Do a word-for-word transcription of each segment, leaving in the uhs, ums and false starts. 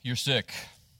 you're sick.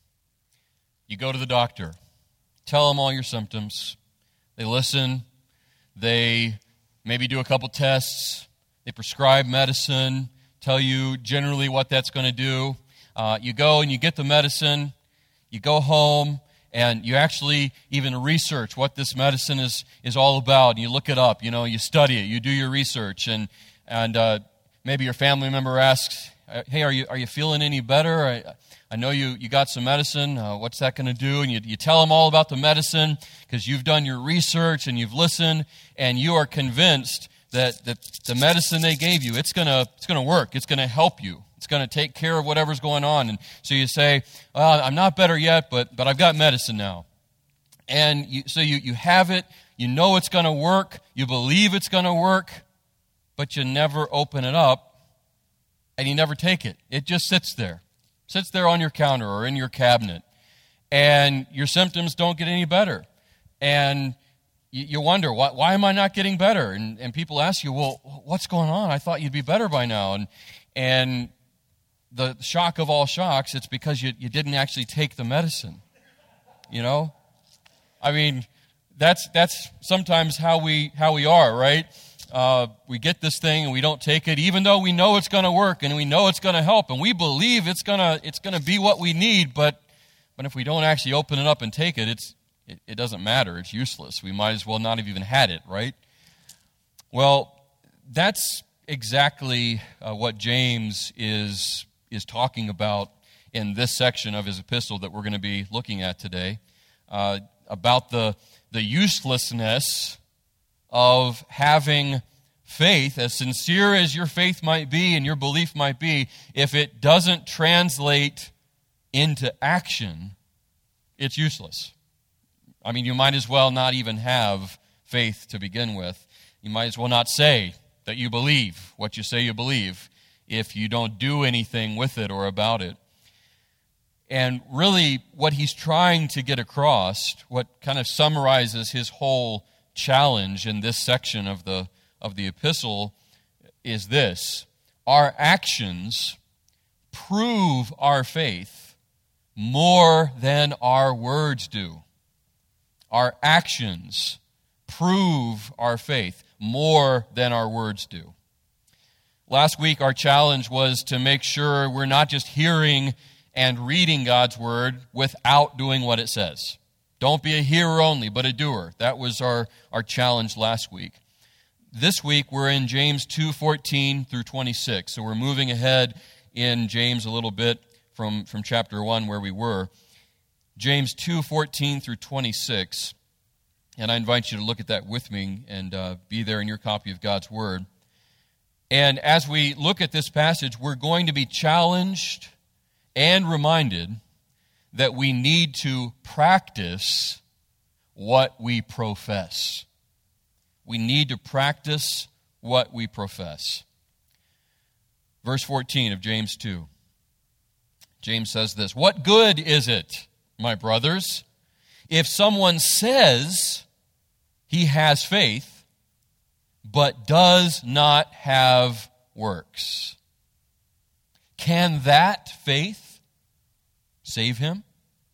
You go to the doctor. Tell them all your symptoms. They listen. They maybe do a couple tests. They prescribe medicine, tell you generally what that's going to do. Uh, you go and you get the medicine. You go home and you actually even research what this medicine is, is all about. And you look it up. You know, you study it. You do your research. And and uh, maybe your family member asks, hey, are you are you feeling any better? I, I know you, you got some medicine. Uh, what's that going to do? And you, you tell them all about the medicine because you've done your research and you've listened and you are convinced that, that the medicine they gave you, it's going to it's going to work. It's going to help you. It's going to take care of whatever's going on. And so you say, well, I'm not better yet, but but I've got medicine now. And you, so you, you have it. You know it's going to work. You believe it's going to work, but you never open it up and you never take it. It just sits there. Sits there on your counter or in your cabinet, and your symptoms don't get any better. And you, you wonder, why, why am I not getting better? And, and people ask you, well, what's going on? I thought you'd be better by now. And and the shock of all shocks, it's because you, you didn't actually take the medicine. You know? I mean, that's that's sometimes how we how we are, right? Uh, we get this thing and we don't take it, even though we know it's going to work and we know it's going to help and we believe it's going to it's going to be what we need. But but if we don't actually open it up and take it, it's it, it doesn't matter. It's useless. We might as well not have even had it, right? Well, that's exactly uh, what James is is talking about in this section of his epistle that we're going to be looking at today, uh, about the the uselessness of having faith, as sincere as your faith might be and your belief might be, if it doesn't translate into action, it's useless. I mean, you might as well not even have faith to begin with. You might as well not say that you believe what you say you believe if you don't do anything with it or about it. And really, what he's trying to get across, what kind of summarizes his whole challenge in this section of the of the epistle, is this: our actions prove our faith more than our words do. Our actions prove our faith more than our words do. Last week, our challenge was to make sure we're not just hearing and reading God's word without doing what it says. Don't be a hearer only, but a doer. That was our, our challenge last week. This week, we're in James two fourteen through twenty-six. So we're moving ahead in James a little bit from, from chapter one where we were. James two fourteen through twenty-six. And I invite you to look at that with me and uh, be there in your copy of God's word. And as we look at this passage, we're going to be challenged and reminded that we need to practice what we profess. We need to practice what we profess. Verse fourteen of James two. James says this: "What good is it, my brothers, if someone says he has faith, but does not have works? Can that faith save him?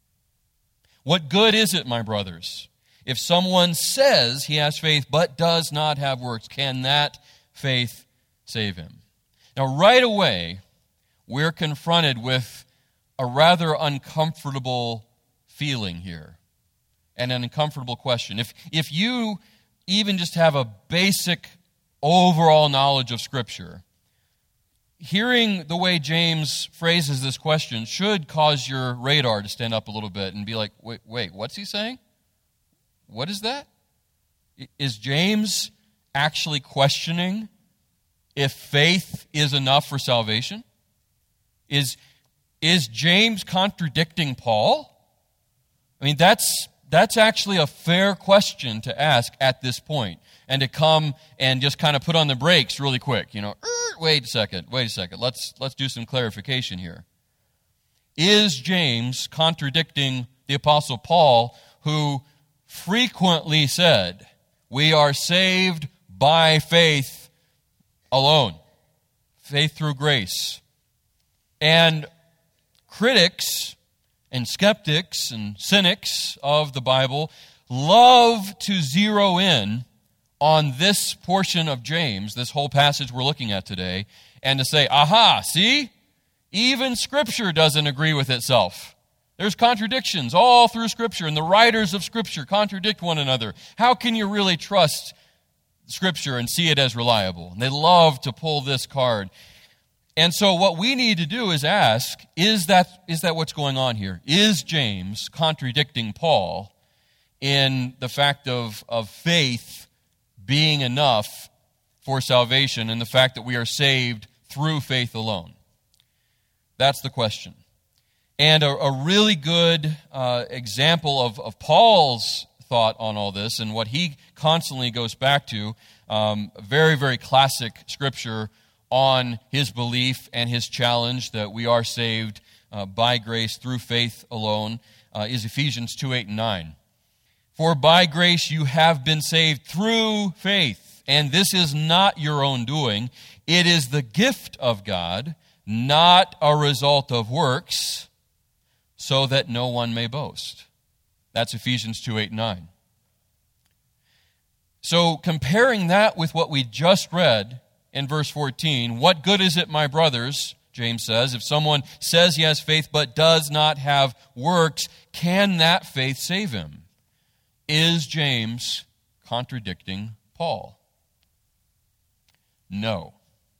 What good is it, my brothers, if someone says he has faith but does not have works? Can that faith save him?" Now, right away, we're confronted with a rather uncomfortable feeling here and an uncomfortable question. If, if you even just have a basic overall knowledge of Scripture, hearing the way James phrases this question should cause your radar to stand up a little bit and be like, wait, wait, what's he saying? What is that? Is James actually questioning if faith is enough for salvation? Is, is James contradicting Paul? I mean, that's, that's actually a fair question to ask at this point, and to come and just kind of put on the brakes really quick. You know, wait a second, wait a second. Let's let's do some clarification here. Is James contradicting the Apostle Paul, who frequently said, we are saved by faith alone, faith through grace? And critics and skeptics and cynics of the Bible love to zero in on this portion of James, this whole passage we're looking at today, and to say, aha, see? Even Scripture doesn't agree with itself. There's contradictions all through Scripture, and the writers of Scripture contradict one another. How can you really trust Scripture and see it as reliable? And they love to pull this card. And so what we need to do is ask, is that, is that what's going on here? Is James contradicting Paul in the fact of, of faith being enough for salvation and the fact that we are saved through faith alone? That's the question. And a, a really good uh, example of, of Paul's thought on all this and what he constantly goes back to, um, very, very classic scripture on his belief and his challenge that we are saved uh, by grace through faith alone, uh, is Ephesians two, eight, and nine. For by grace you have been saved through faith, and this is not your own doing. It is the gift of God, not a result of works, so that no one may boast. That's Ephesians two, eight, and nine. So comparing that with what we just read in verse fourteen, what good is it, my brothers, James says, if someone says he has faith but does not have works, can that faith save him? Is James contradicting Paul? No.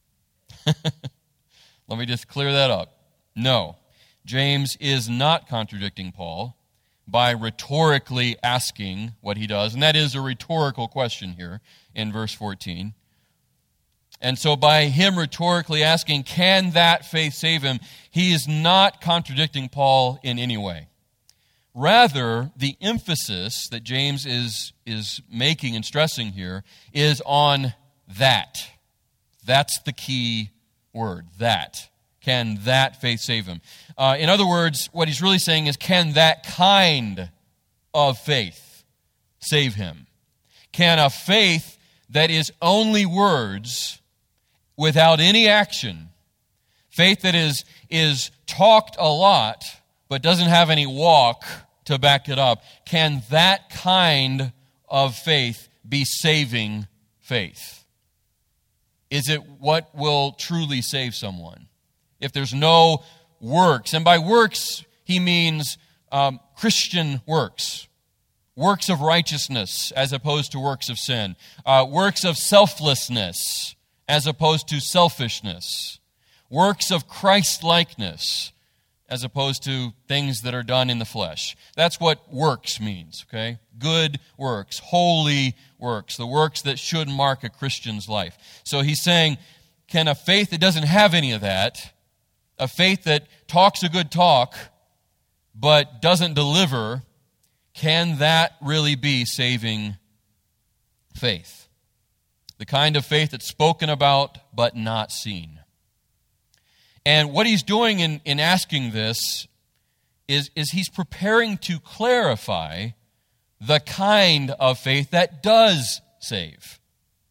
Let me just clear that up. No. James is not contradicting Paul by rhetorically asking what he does, and that is a rhetorical question here in verse fourteen. And so by him rhetorically asking, can that faith save him, he is not contradicting Paul in any way. Rather, the emphasis that James is, is making and stressing here is on that. That's the key word, that. Can that faith save him? Uh, in other words, what he's really saying is, can that kind of faith save him? Can a faith that is only words without any action, faith that is, is talked a lot but doesn't have any walk to back it up, can that kind of faith be saving faith? Is it what will truly save someone? If there's no works, and by works he means um, Christian works, works of righteousness as opposed to works of sin, uh, works of selflessness as opposed to selfishness, works of Christ-likeness as opposed to things that are done in the flesh. That's what works means, okay? Good works, holy works, the works that should mark a Christian's life. So he's saying, can a faith that doesn't have any of that, a faith that talks a good talk but doesn't deliver, can that really be saving faith? The kind of faith that's spoken about but not seen. And what he's doing in, in asking this is, is he's preparing to clarify the kind of faith that does save.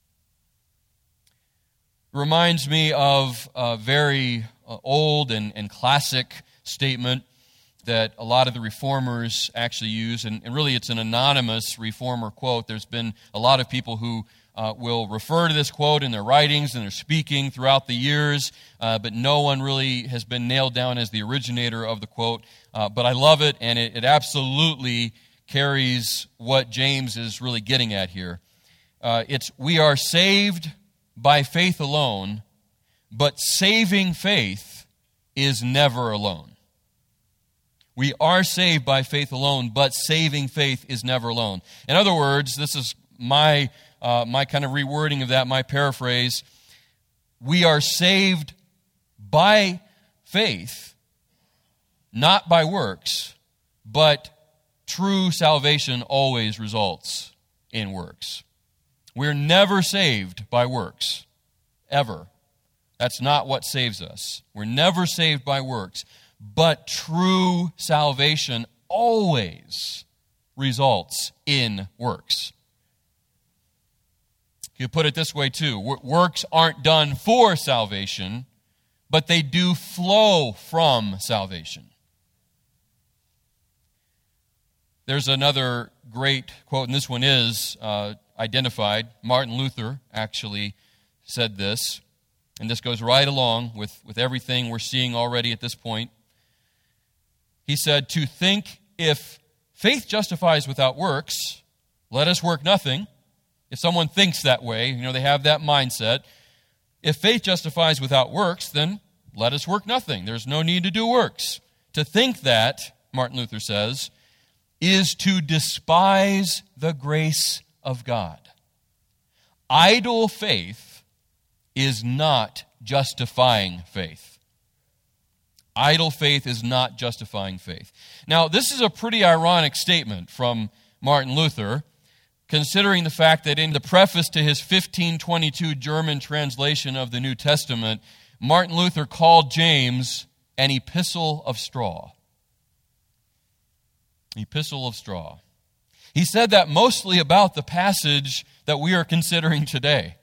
Reminds me of a very old and, and classic statement that a lot of the reformers actually use, and, and really it's an anonymous reformer quote. There's been a lot of people who Uh, will refer to this quote in their writings and their speaking throughout the years, uh, but no one really has been nailed down as the originator of the quote. Uh, but I love it, and it, it absolutely carries what James is really getting at here. Uh, it's, we are saved by faith alone, but saving faith is never alone. We are saved by faith alone, but saving faith is never alone. In other words, this is my Uh, my kind of rewording of that, my paraphrase, we are saved by faith, not by works, but true salvation always results in works. We're never saved by works, ever. That's not what saves us. We're never saved by works, but true salvation always results in works. You put it this way too. Works aren't done for salvation, but they do flow from salvation. There's another great quote, and this one is uh, identified. Martin Luther actually said this, and this goes right along with, with everything we're seeing already at this point. He said, "To think if faith justifies without works, let us work nothing." If someone thinks that way, you know, they have that mindset. If faith justifies without works, then let us work nothing. There's no need to do works. To think that, Martin Luther says, is to despise the grace of God. Idle faith is not justifying faith. Idle faith is not justifying faith. Now, this is a pretty ironic statement from Martin Luther, considering the fact that in the preface to his fifteen twenty-two German translation of the New Testament, Martin Luther called James an epistle of straw. Epistle of straw. He said that mostly about the passage that we are considering today.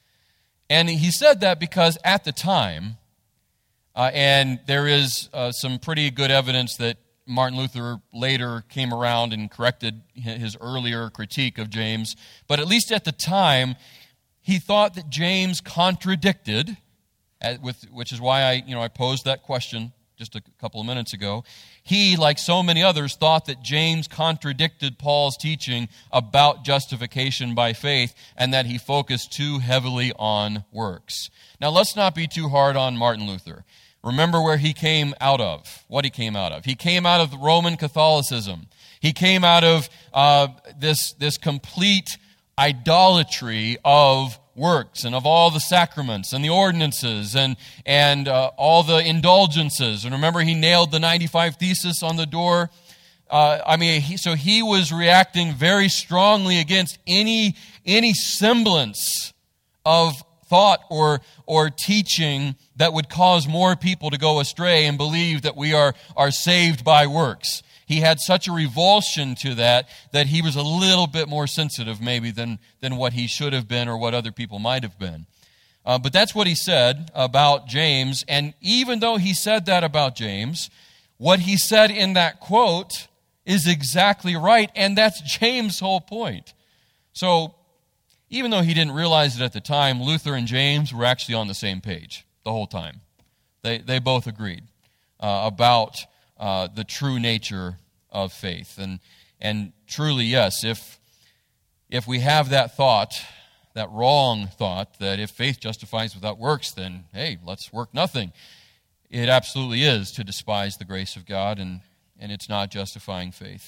And he said that because at the time, uh, and there is uh, some pretty good evidence that Martin Luther later came around and corrected his earlier critique of James, but at least at the time, he thought that James contradicted, which is why I, you know, I posed that question just a couple of minutes ago. He, like so many others, thought that James contradicted Paul's teaching about justification by faith and that he focused too heavily on works. Now, let's not be too hard on Martin Luther. Remember where he came out of, what he came out of. He came out of the Roman Catholicism. He came out of uh, this, this complete idolatry of works and of all the sacraments and the ordinances and, and uh, all the indulgences. And remember, he nailed the ninety-five Thesis on the door. Uh, I mean, he, so he was reacting very strongly against any, any semblance of thought or, or teaching that would cause more people to go astray and believe that we are, are saved by works. He had such a revulsion to that that he was a little bit more sensitive maybe than, than what he should have been or what other people might have been. Uh, but that's what he said about James. And even though he said that about James, what he said in that quote is exactly right. And that's James' whole point. So even though he didn't realize it at the time, Luther and James were actually on the same page the whole time. They, they both agreed uh, about Uh, the true nature of faith. And and truly, yes, if if we have that thought, that wrong thought, that if faith justifies without works, then, hey, let's work nothing. It absolutely is to despise the grace of God, and, and it's not justifying faith.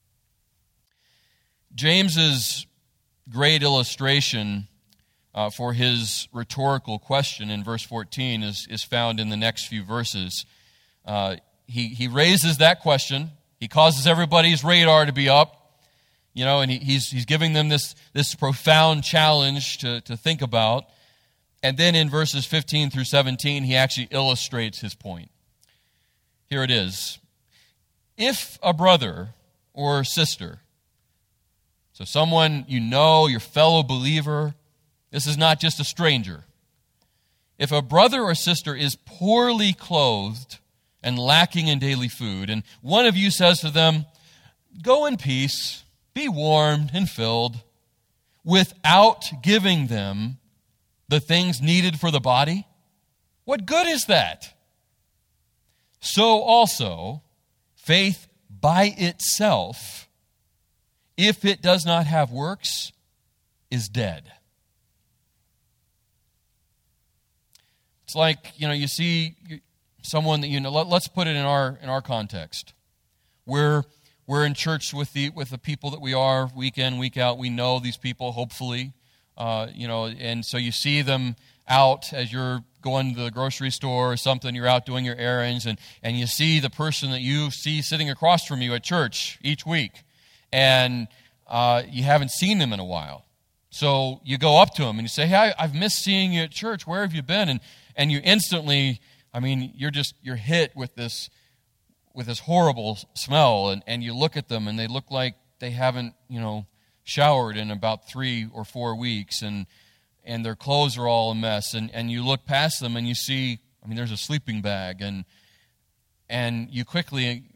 James's great illustration uh, for his rhetorical question in verse fourteen is, is found in the next few verses. Uh, He he raises that question. He causes everybody's radar to be up, you know, and he, he's he's giving them this, this profound challenge to, to think about. And then in verses fifteen through seventeen, he actually illustrates his point. Here it is. If a brother or sister, so someone you know, your fellow believer, this is not just a stranger. If a brother or sister is poorly clothed and lacking in daily food, and one of you says to them, "Go in peace, be warmed and filled," without giving them the things needed for the body, what good is that? So also, faith by itself, if it does not have works, is dead. It's like, you know, you see someone that you know, let, let's put it in our in our context. We're we're in church with the with the people that we are week in, week out. We know these people, hopefully, uh, you know, and so you see them out as you're going to the grocery store or something. You're out doing your errands, and and you see the person that you see sitting across from you at church each week, and uh, you haven't seen them in a while. So you go up to them and you say, "Hey, I've missed seeing you at church. Where have you been?" And and you instantly, I mean, you're just, you're hit with this with this horrible smell, and, and you look at them, and they look like they haven't, you know, showered in about three or four weeks, and and their clothes are all a mess, and, and you look past them, and you see, I mean, there's a sleeping bag, and and you quickly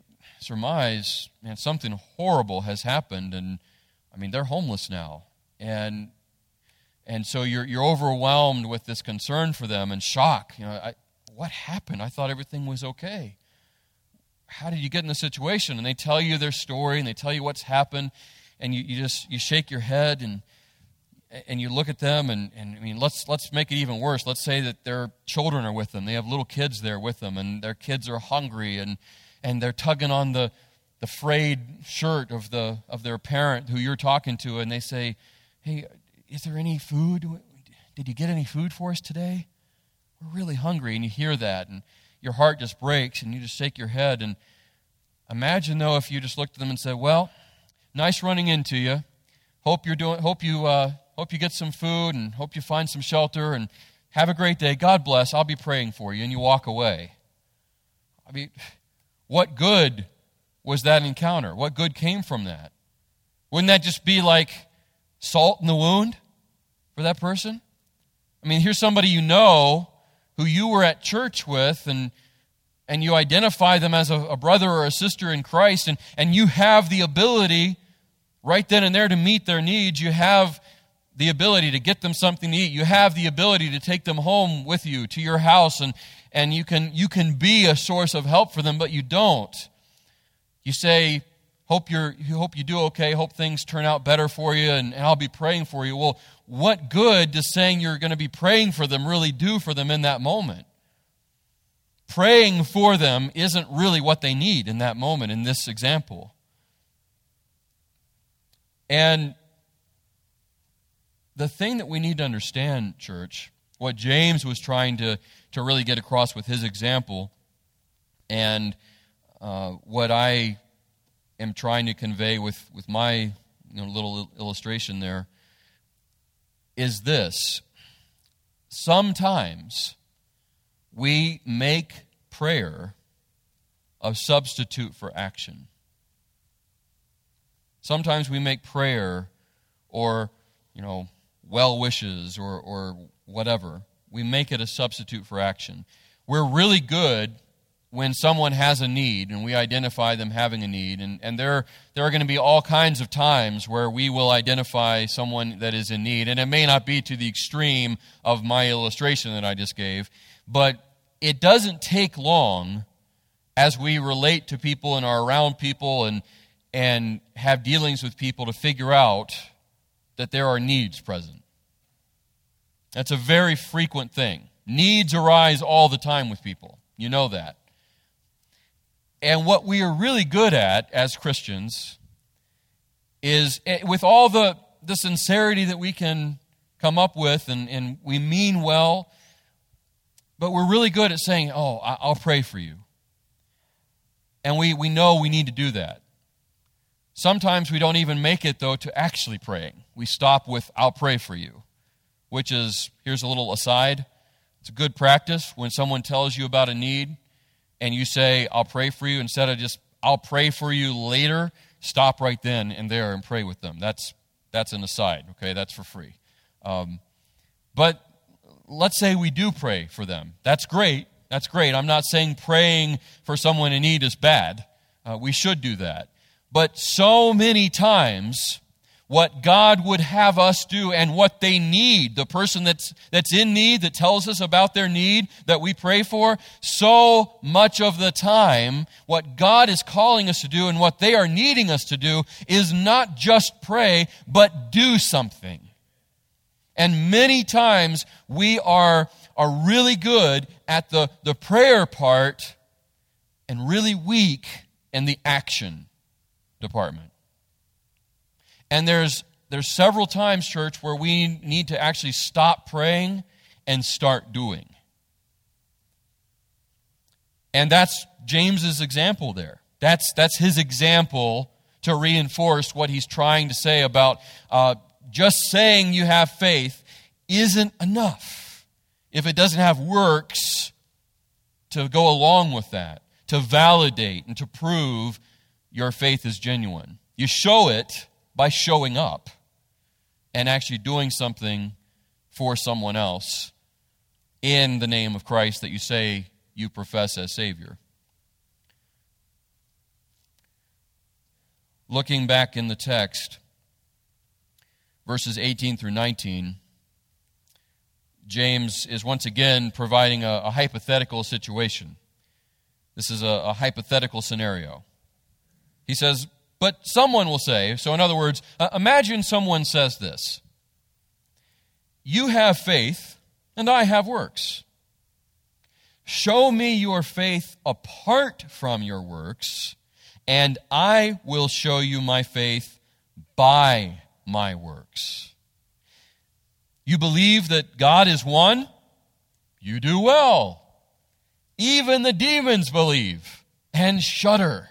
surmise, man, something horrible has happened, and I mean, they're homeless now. And and so you're you're overwhelmed with this concern for them and shock. You know, I, what happened? I thought everything was okay. How did you get in this situation? And they tell you their story, and they tell you what's happened, and you, you just you shake your head and and you look at them, and, and I mean, let's let's make it even worse. Let's say that their children are with them. They have little kids there with them, and their kids are hungry, and and they're tugging on the the frayed shirt of the of their parent who you're talking to, and they say, "Hey, is there any food? Did you get any food for us today? We're really hungry." And you hear that, and your heart just breaks, and you just shake your head. And imagine, though, if you just looked at them and said, "Well, nice running into you. Hope you're doing. Hope you uh, hope you get some food, and hope you find some shelter, and have a great day. God bless. I'll be praying for you." And you walk away. I mean, what good was that encounter? What good came from that? Wouldn't that just be like salt in the wound for that person? I mean, here's somebody you know who you were at church with, and and you identify them as a, a brother or a sister in Christ, and, and you have the ability right then and there to meet their needs. You have the ability to get them something to eat. You have the ability to take them home with you to your house, and, and you can you can be a source of help for them, but you don't. You say, hope you're, you hope you do okay, hope things turn out better for you, and, and I'll be praying for you. Well, what good does saying you're going to be praying for them really do for them in that moment? Praying for them isn't really what they need in that moment, in this example. And the thing that we need to understand, church, what James was trying to, to really get across with his example, and uh, what I am trying to convey with, with my you know, little illustration there, is this. Sometimes we make prayer a substitute for action. Sometimes we make prayer or, you know, well wishes or, or whatever. We make it a substitute for action. We're really good when someone has a need and we identify them having a need. And, and there, there are going to be all kinds of times where we will identify someone that is in need. And it may not be to the extreme of my illustration that I just gave, but it doesn't take long as we relate to people and are around people and, and have dealings with people to figure out that there are needs present. That's a very frequent thing. Needs arise all the time with people. You know that. And what we are really good at as Christians is, with all the, the sincerity that we can come up with, and, and we mean well, but we're really good at saying, "Oh, I'll pray for you." And we, we know we need to do that. Sometimes we don't even make it, though, to actually praying. We stop with, "I'll pray for you," which is, here's a little aside, it's a good practice when someone tells you about a need, and you say, "I'll pray for you," instead of just, "I'll pray for you later," stop right then and there and pray with them. That's that's an aside, okay? That's for free. Um, but let's say we do pray for them. That's great. That's great. I'm not saying praying for someone in need is bad. Uh, we should do that. But so many times, what God would have us do and what they need, the person that's that's in need, that tells us about their need that we pray for, so much of the time, what God is calling us to do and what they are needing us to do is not just pray, but do something. And many times we are, are really good at the, the prayer part and really weak in the action department. And there's there's several times, church, where we need to actually stop praying and start doing. And that's James's example there. That's that's his example to reinforce what he's trying to say about uh, just saying you have faith isn't enough if it doesn't have works to go along with that, to validate and to prove your faith is genuine. You show it by showing up and actually doing something for someone else in the name of Christ that you say you profess as Savior. looking back in the text, verses eighteen through nineteen, James is once again providing a, a hypothetical situation. This is a, a hypothetical scenario. He says, but someone will say, so in other words, uh, imagine someone says this: you have faith and I have works. Show me your faith apart from your works, and I will show you my faith by my works. You believe that God is one? You do well. Even the demons believe and shudder.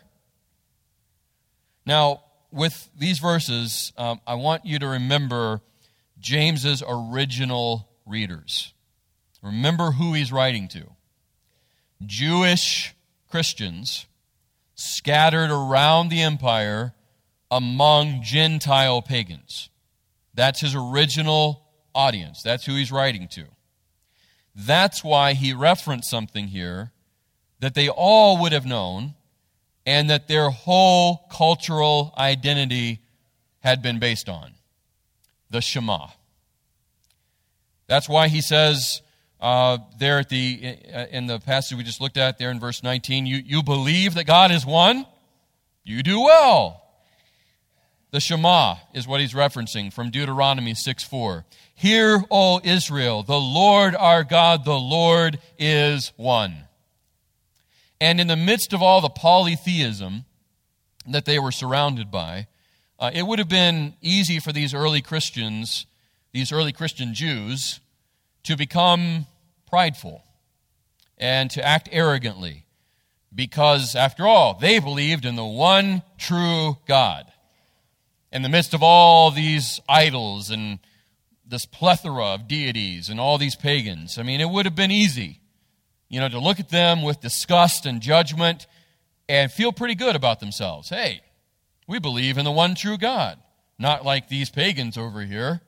Now, with these verses, um, I want you to remember James's original readers. Remember who he's writing to. Jewish Christians scattered around the empire among Gentile pagans. That's his original audience. That's who he's writing to. That's why he referenced something here that they all would have known and that their whole cultural identity had been based on: the Shema. That's why he says uh, there at the in the passage we just looked at there in verse nineteen, you, you believe that God is one? You do well. The Shema is what he's referencing from Deuteronomy six four. Hear, O Israel, the Lord our God, the Lord is one. And in the midst of all the polytheism that they were surrounded by, uh, it would have been easy for these early Christians, these early Christian Jews, to become prideful and to act arrogantly, because, after all, they believed in the one true God. In the midst of all these idols and this plethora of deities and all these pagans, I mean, it would have been easy, you know, to look at them with disgust and judgment and feel pretty good about themselves. Hey, we believe in the one true God, not like these pagans over here.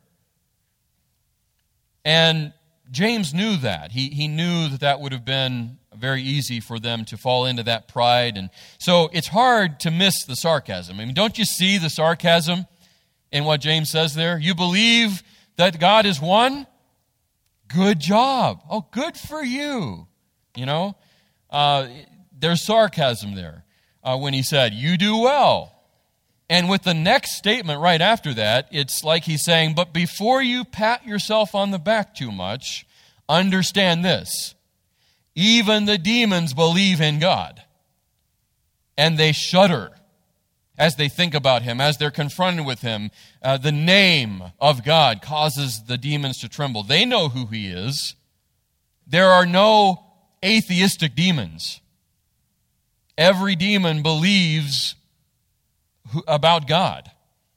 And James knew that. He, he knew that that would have been very easy for them to fall into that pride. And so it's hard to miss the sarcasm. I mean, don't you see the sarcasm in what James says there? You believe that God is one? Good job. Oh, good for you. You know, uh, there's sarcasm there uh, when he said, you do well. And with the next statement right after that, it's like he's saying, but before you pat yourself on the back too much, understand this: even the demons believe in God, and they shudder as they think about him, as they're confronted with him. Uh, the name of God causes the demons to tremble. They know who he is. There are no atheistic demons. Every demon believes about God.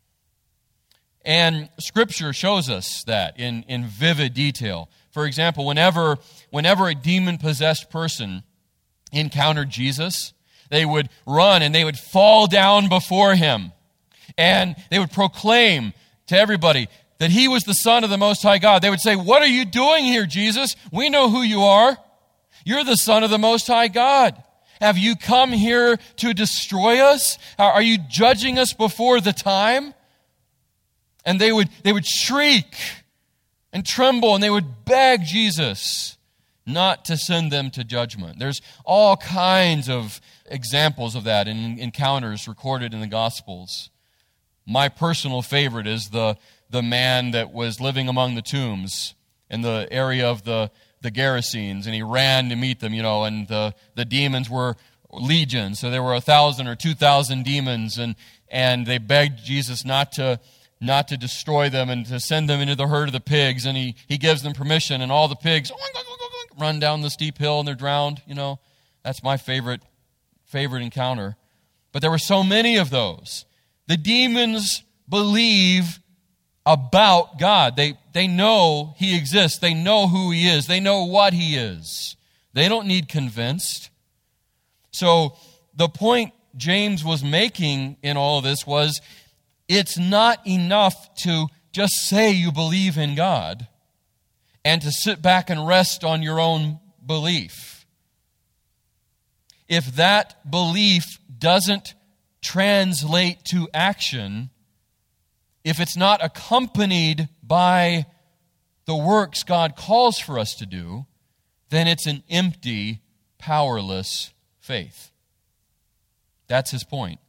And Scripture shows us that in, in vivid detail. For example, whenever, whenever a demon-possessed person encountered Jesus, they would run and they would fall down before him. And they would proclaim to everybody that he was the Son of the Most High God. They would say, what are you doing here, Jesus? We know who you are. You're the Son of the Most High God. Have you come here to destroy us? Are you judging us before the time? And they would, they would shriek and tremble, and they would beg Jesus not to send them to judgment. There's all kinds of examples of that in encounters recorded in the Gospels. My personal favorite is the, the man that was living among the tombs in the area of the the Gerasenes, and he ran to meet them, you know, and the, the demons were legion, so there were a thousand or two thousand demons, and and they begged Jesus not to not to destroy them and to send them into the herd of the pigs, and he, he gives them permission, and all the pigs run down the steep hill and they're drowned, you know. That's my favorite favorite encounter. But there were so many of those. The demons believe about God. They they know he exists. They know who he is. They know what he is. They don't need convinced. So the point James was making in all of this was, it's not enough to just say you believe in God and to sit back and rest on your own belief. If that belief doesn't translate to action, if it's not accompanied by the works God calls for us to do, then it's an empty, powerless faith. That's his point.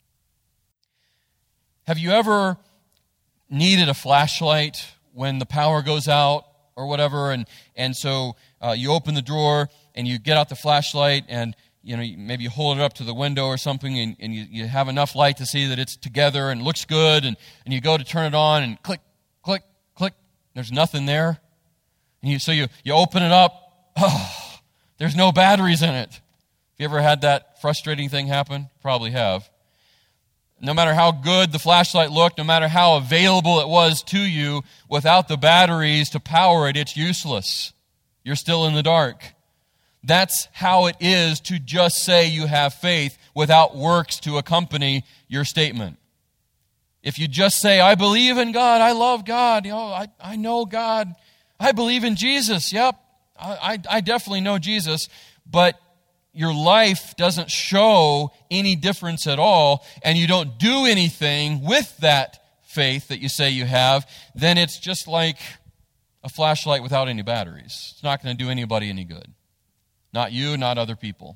Have you ever needed a flashlight when the power goes out or whatever, and, and so uh, you open the drawer and you get out the flashlight and you know maybe you hold it up to the window or something and, and you, you have enough light to see that it's together and looks good, and, and you go to turn it on and click, click, click, there's nothing there. And you, so you, you open it up, oh, there's no batteries in it. Have you ever had that frustrating thing happen? Probably have. No matter how good the flashlight looked, no matter how available it was to you, without the batteries to power it, it's useless. You're still in the dark. That's how it is to just say you have faith without works to accompany your statement. If you just say, I believe in God, I love God, you know, I, I know God, I believe in Jesus, yep, I, I, I definitely know Jesus, but your life doesn't show any difference at all, and you don't do anything with that faith that you say you have, then it's just like a flashlight without any batteries. It's not going to do anybody any good. Not you, not other people.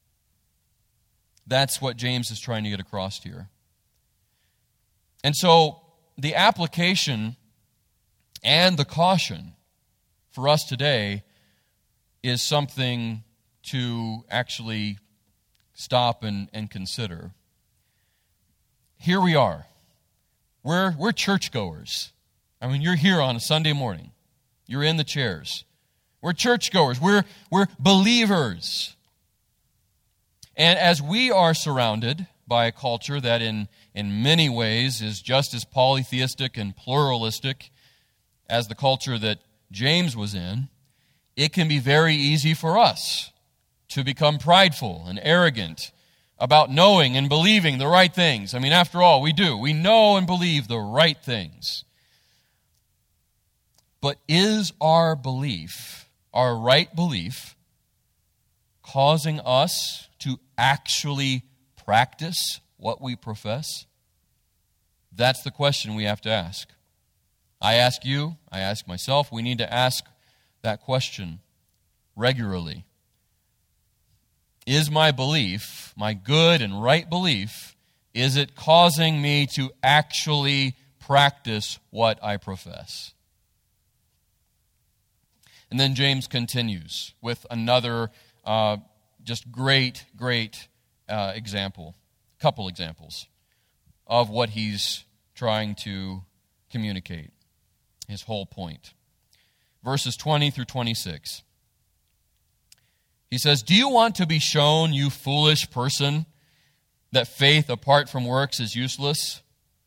That's what James is trying to get across here. And so the application and the caution for us today is something to actually stop and, and consider. Here we are. We're, we're churchgoers. I mean, you're here on a Sunday morning. You're in the chairs. We're churchgoers. We're, we're believers. And as we are surrounded by a culture that in, in many ways is just as polytheistic and pluralistic as the culture that James was in, it can be very easy for us to become prideful and arrogant about knowing and believing the right things. I mean, after all, we do. We know and believe the right things. But is our belief, our right belief, causing us to actually practice what we profess? That's the question we have to ask. I ask you, I ask myself, we need to ask that question regularly. Is my belief, my good and right belief, is it causing me to actually practice what I profess? And then James continues with another uh, just great, great uh, example, couple examples of what he's trying to communicate, his whole point. Verses twenty through twenty-six. He says, do you want to be shown, you foolish person, that faith apart from works is useless?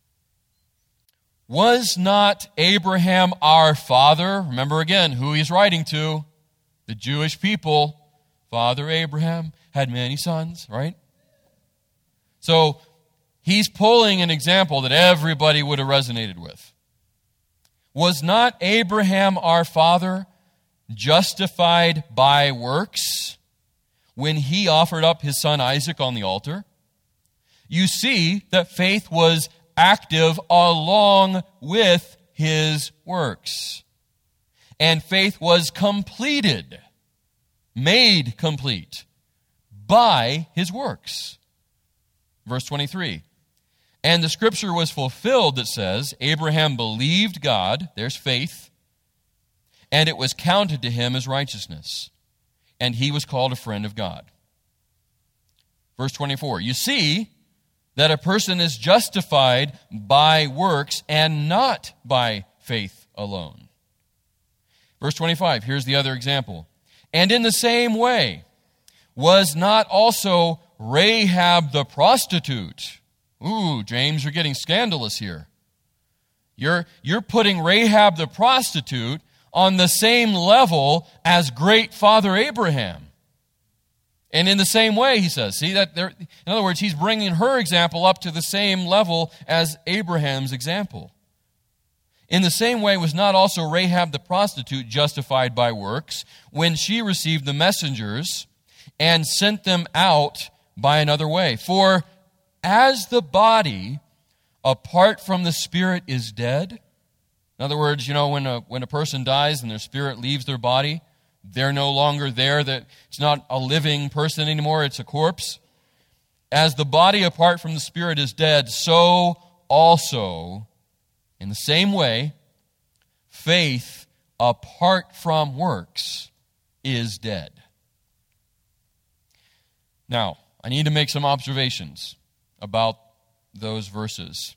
Was not Abraham our father? Remember again who he's writing to. The Jewish people. Father Abraham had many sons, right? So he's pulling an example that everybody would have resonated with. Was not Abraham our father justified by works when he offered up his son Isaac on the altar? You see that faith was active along with his works. And faith was completed, made complete by his works. Verse twenty-three. And the scripture was fulfilled that says, Abraham believed God, there's faith, and it was counted to him as righteousness. And he was called a friend of God. Verse twenty-four. You see that a person is justified by works and not by faith alone. Verse twenty-five. Here's the other example. And in the same way, was not also Rahab the prostitute? Ooh, James, you're getting scandalous here. You're, you're putting Rahab the prostitute on the same level as great Father Abraham. And in the same way, he says, see that there, in other words, he's bringing her example up to the same level as Abraham's example. In the same way, was not also Rahab the prostitute justified by works when she received the messengers and sent them out by another way? For as the body apart from the spirit is dead. In other words, you know, when a, when a person dies and their spirit leaves their body, they're no longer there. That it's not a living person anymore, it's a corpse. As the body apart from the spirit is dead, so also, in the same way, faith apart from works is dead. Now, I need to make some observations about those verses.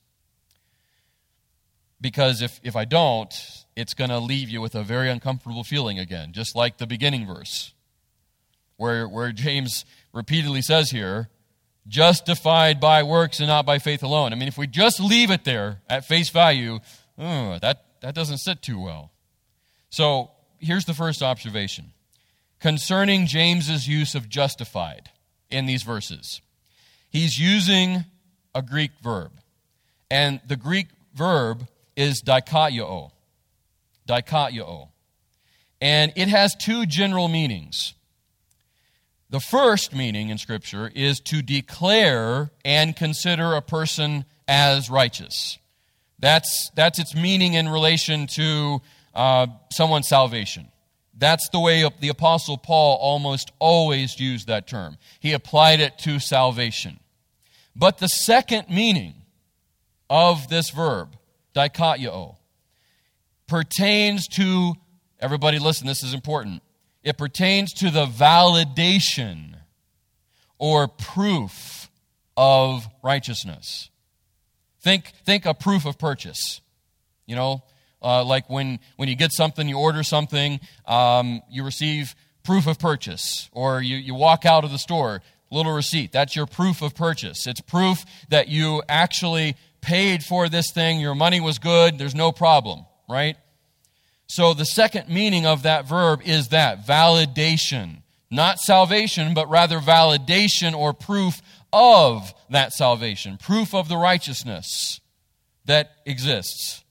Because if, if I don't, it's going to leave you with a very uncomfortable feeling again, just like the beginning verse, where, where James repeatedly says here, justified by works and not by faith alone. I mean, if we just leave it there at face value, oh, that, that doesn't sit too well. So here's the first observation concerning James's use of justified in these verses. He's using a Greek verb, and the Greek verb is dikaiō. Dikaiō. And it has two general meanings. The first meaning in Scripture is to declare and consider a person as righteous. That's, that's its meaning in relation to uh, someone's salvation. That's the way the Apostle Paul almost always used that term. He applied it to salvation. But the second meaning of this verb, dikaiō, pertains to, everybody listen, this is important. It pertains to the validation or proof of righteousness. Think, think a proof of purchase. You know, uh, like when, when you get something, you order something, um, you receive proof of purchase. Or you, you walk out of the store, little receipt. That's your proof of purchase. It's proof that you actually paid for this thing, your money was good, there's no problem, right? So the second meaning of that verb is that, validation. Not salvation, but rather validation or proof of that salvation. Proof of the righteousness that exists.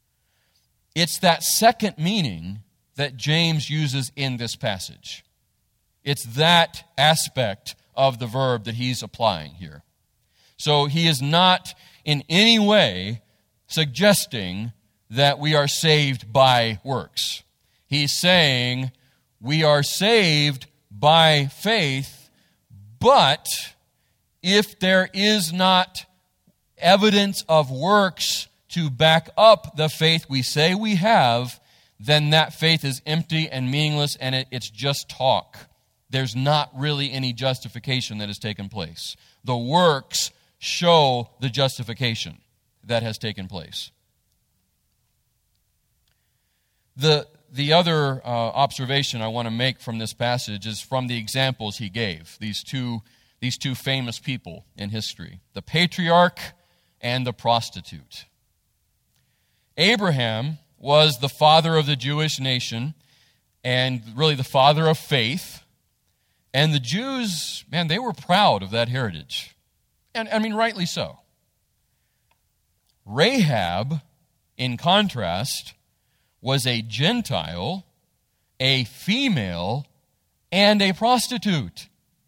It's that second meaning that James uses in this passage. It's that aspect of the verb that he's applying here. So he is not in any way suggesting that we are saved by works. He's saying we are saved by faith, but if there is not evidence of works to back up the faith we say we have, then that faith is empty and meaningless, and it, it's just talk. There's not really any justification that has taken place. The works show the justification that has taken place. The, the other uh, observation I want to make from this passage is from the examples he gave, these two, these two famous people in history, the patriarch and the prostitute. Abraham was the father of the Jewish nation and really the father of faith. And the Jews, man, they were proud of that heritage. And I mean, rightly so. Rahab, in contrast, was a Gentile, a female, and a prostitute.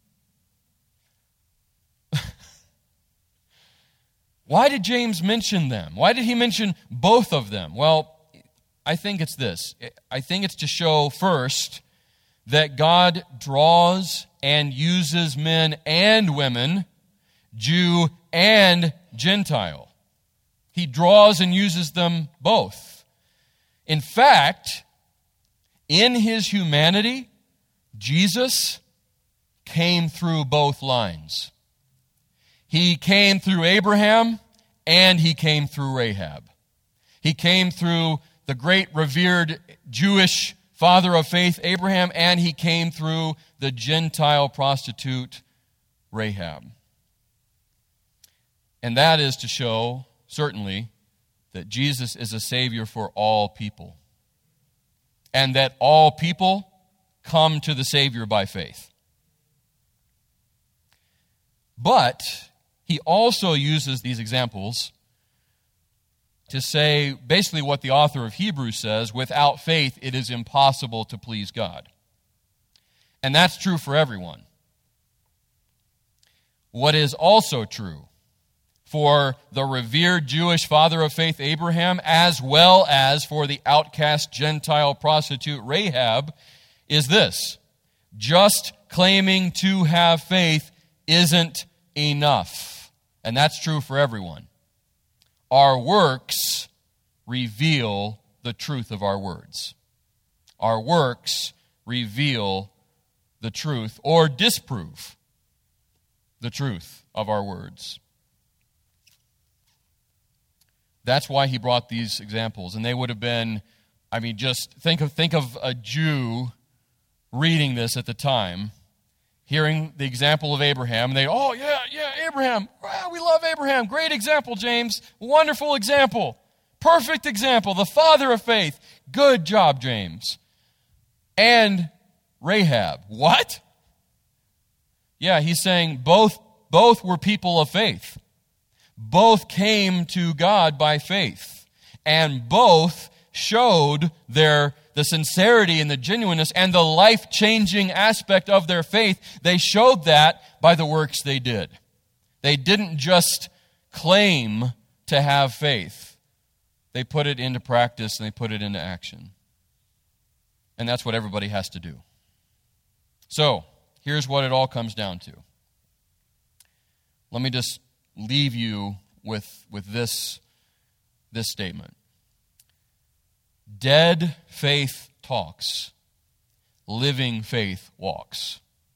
Why did James mention them? Why did he mention both of them? Well, I think it's this. I think it's to show first that God draws and uses men and women, Jew and Gentile. He draws and uses them both. In fact, in his humanity, Jesus came through both lines. He came through Abraham and he came through Rahab. He came through the great revered Jewish father of faith, Abraham, and he came through the Gentile prostitute, Rahab. And that is to show, certainly, that Jesus is a Savior for all people. And that all people come to the Savior by faith. But he also uses these examples to say basically what the author of Hebrews says, without faith it is impossible to please God. And that's true for everyone. What is also true for the revered Jewish father of faith Abraham, as well as for the outcast Gentile prostitute Rahab, is this: just claiming to have faith isn't enough. And that's true for everyone. Our works reveal the truth of our words. Our works reveal the truth or disprove the truth of our words. That's why he brought these examples. And they would have been, I mean, just think of think of a Jew reading this at the time, hearing the example of Abraham, and they, oh, yeah, yeah, Abraham. Wow, we love Abraham. Great example, James. Wonderful example. Perfect example. The father of faith. Good job, James. And Rahab. What? Yeah, he's saying both, both were people of faith. Both came to God by faith. And both showed their the sincerity and the genuineness and the life-changing aspect of their faith. They showed that by the works they did. They didn't just claim to have faith. They put it into practice and they put it into action. And that's what everybody has to do. So, here's what it all comes down to. Let me just leave you with, with this, this statement. Dead faith talks. Living faith walks.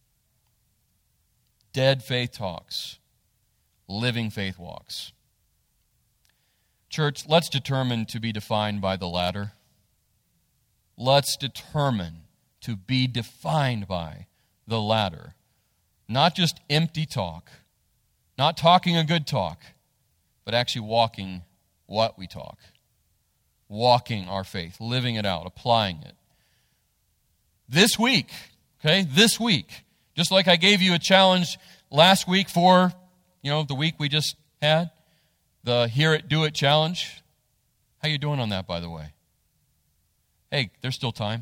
Dead faith talks. Living faith walks. Church, let's determine to be defined by the latter. Let's determine to be defined by the latter. Not just empty talk, not talking a good talk, but actually walking what we talk. Walking our faith, living it out, applying it. This week, okay, this week, just like I gave you a challenge last week for, you know, the week we just had, the Hear It, Do It challenge. How you doing on that, by the way? Hey, there's still time.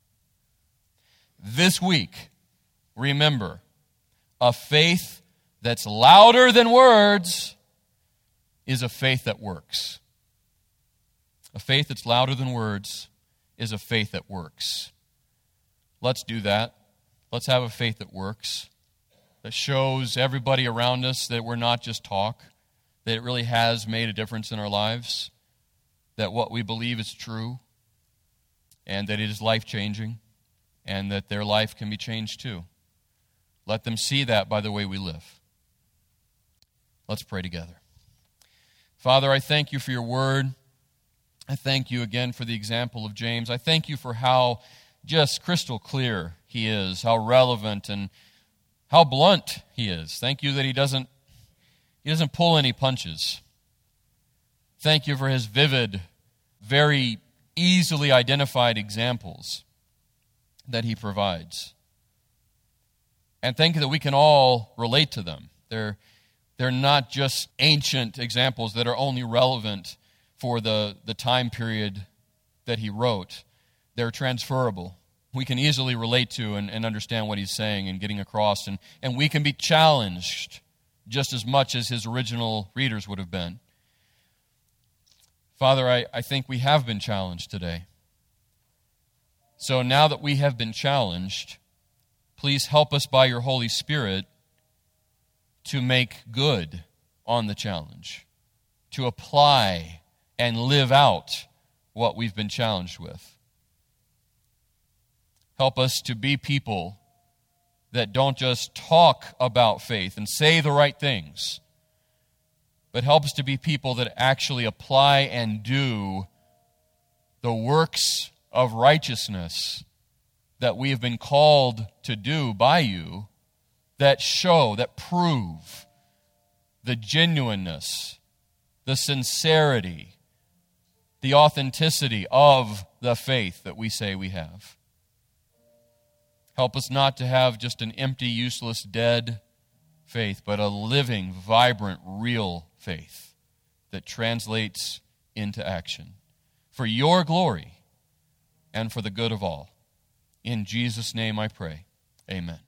This week, remember, a faith that's louder than words is a faith that works. A faith that's louder than words is a faith that works. Let's do that. Let's have a faith that works, that shows everybody around us that we're not just talk, that it really has made a difference in our lives, that what we believe is true, and that it is life-changing, and that their life can be changed too. Let them see that by the way we live. Let's pray together. Father, I thank you for your word. I thank you again for the example of James. I thank you for how just crystal clear he is, how relevant and how blunt he is. Thank you that he doesn't he doesn't pull any punches. Thank you for his vivid, very easily identified examples that he provides. And thank you that we can all relate to them. They're, they're not just ancient examples that are only relevant for the, the time period that he wrote. They're transferable. We can easily relate to and, and understand what he's saying and getting across. And, and we can be challenged just as much as his original readers would have been. Father, I, I think we have been challenged today. So now that we have been challenged, please help us by your Holy Spirit to make good on the challenge, to apply and live out what we've been challenged with. Help us to be people that don't just talk about faith and say the right things, but help us to be people that actually apply and do the works of righteousness that we have been called to do by you, that show, that prove the genuineness, the sincerity, the authenticity of the faith that we say we have. Help us not to have just an empty, useless, dead faith, but a living, vibrant, real faith that translates into action for your glory and for the good of all. In Jesus' name I pray. Amen.